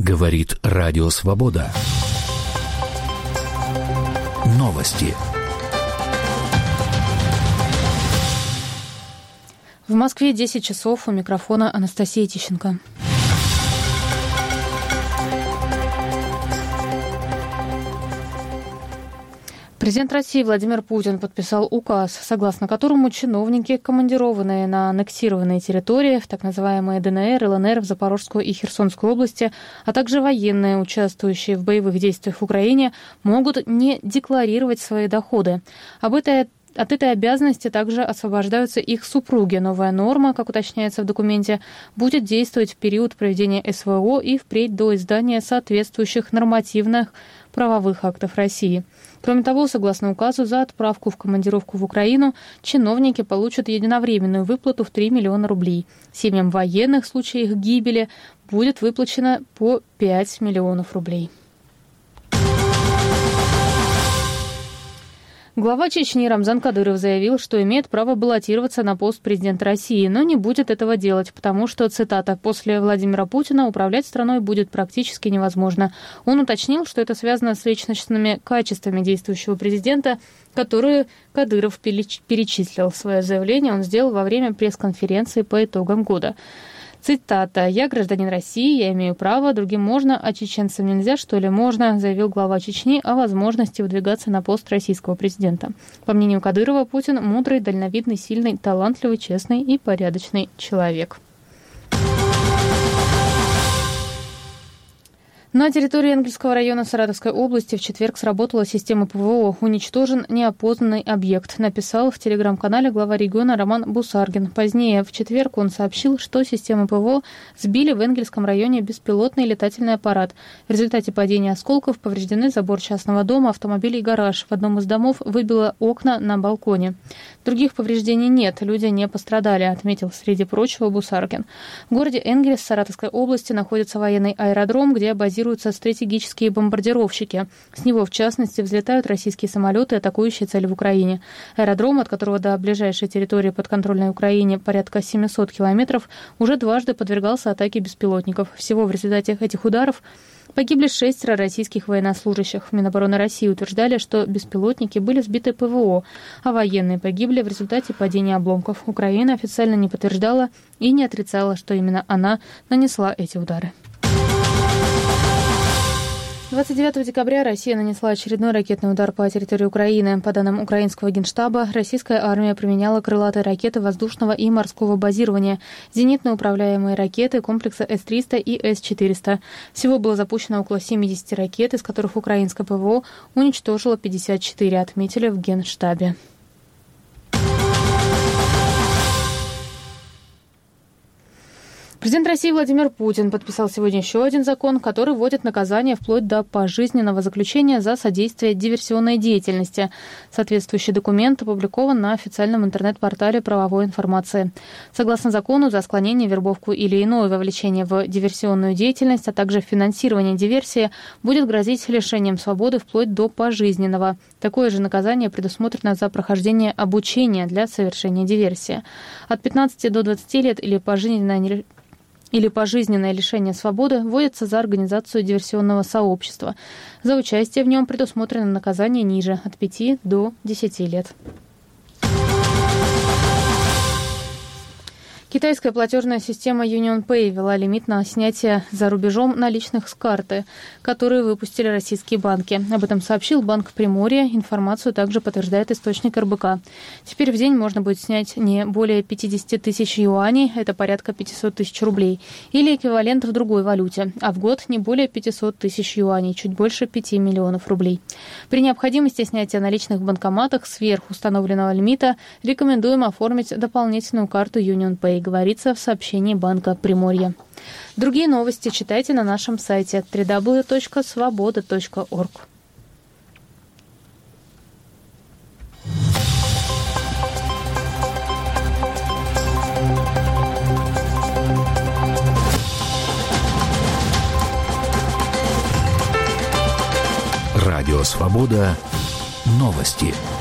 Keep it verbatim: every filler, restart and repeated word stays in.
Говорит Радио Свобода. Новости. В Москве десять часов, у микрофона Анастасия Тищенко. Президент России Владимир Путин подписал указ, согласно которому чиновники, командированные на аннексированные территории, в так называемые ДНР, ЛНР в Запорожскую и Херсонскую области, а также военные, участвующие в боевых действиях в Украине, могут не декларировать свои доходы. Об этой От этой обязанности также освобождаются их супруги. Новая норма, как уточняется в документе, будет действовать в период проведения СВО и впредь до издания соответствующих нормативных правовых актов России. Кроме того, согласно указу, за отправку в командировку в Украину чиновники получат единовременную выплату в три миллиона рублей. Семьям военных в случае их гибели будет выплачено по пять миллионов рублей. Глава Чечни Рамзан Кадыров заявил, что имеет право баллотироваться на пост президента России, но не будет этого делать, потому что, цитата, «после Владимира Путина управлять страной будет практически невозможно». Он уточнил, что это связано с личностными качествами действующего президента, которые Кадыров перечислил. Свое заявление он сделал во время пресс-конференции по итогам года. Цитата. «Я гражданин России, я имею право, другим можно, а чеченцам нельзя, что ли, можно», заявил глава Чечни о возможности выдвигаться на пост российского президента. По мнению Кадырова, Путин мудрый, дальновидный, сильный, талантливый, честный и порядочный человек. На территории Энгельсского района Саратовской области в четверг сработала система ПВО. Уничтожен неопознанный объект, написал в телеграм-канале глава региона Роман Бусаргин. Позднее в четверг он сообщил, что системы ПВО сбили в Энгельсском районе беспилотный летательный аппарат. В результате падения осколков повреждены забор частного дома, автомобиль и гараж. В одном из домов выбило окна на балконе. Других повреждений нет, люди не пострадали, отметил среди прочего Бусаргин. В городе Энгельс Саратовской области находится военный аэродром, где базируются стратегические бомбардировщики. С него, в частности, взлетают российские самолеты, атакующие цели в Украине. Аэродром, от которого до ближайшей территории подконтрольной Украине порядка семьсот километров, уже дважды подвергался атаке беспилотников. Всего в результате этих ударов погибли шестеро российских военнослужащих. В Минобороны России утверждали, что беспилотники были сбиты ПВО, а военные погибли в результате падения обломков. Украина официально не подтверждала и не отрицала, что именно она нанесла эти удары. двадцать девятого декабря Россия нанесла очередной ракетный удар по территории Украины. По данным украинского генштаба, российская армия применяла крылатые ракеты воздушного и морского базирования, зенитно-управляемые ракеты комплекса эс триста и эс четыреста. Всего было запущено около семьдесят ракет, из которых украинское ПВО уничтожило пятьдесят четыре, отметили в генштабе. Президент России Владимир Путин подписал сегодня еще один закон, который вводит наказание вплоть до пожизненного заключения за содействие диверсионной деятельности. Соответствующий документ опубликован на официальном интернет-портале правовой информации. Согласно закону, за склонение, вербовку или иное вовлечение в диверсионную деятельность, а также финансирование диверсии будет грозить лишением свободы вплоть до пожизненного. Такое же наказание предусмотрено за прохождение обучения для совершения диверсии. От пятнадцати до двадцати лет или пожизненное или пожизненное лишение свободы вводится за организацию диверсионного сообщества. За участие в нем предусмотрено наказание ниже – от пяти до десяти лет. Китайская платежная система UnionPay ввела лимит на снятие за рубежом наличных с карты, которые выпустили российские банки. Об этом сообщил Банк Приморья. Информацию также подтверждает источник эр бэ ка. Теперь в день можно будет снять не более пятьдесят тысяч юаней, это порядка пятьсот тысяч рублей, или эквивалент в другой валюте, а в год не более пятьсот тысяч юаней, чуть больше пяти миллионов рублей. При необходимости снятия наличных в банкоматах сверх установленного лимита рекомендуем оформить дополнительную карту UnionPay, говорится в сообщении Банка Приморья. Другие новости читайте на нашем сайте дабл ю дабл ю дабл ю точка свобода точка орг. Радио «Свобода». Новости.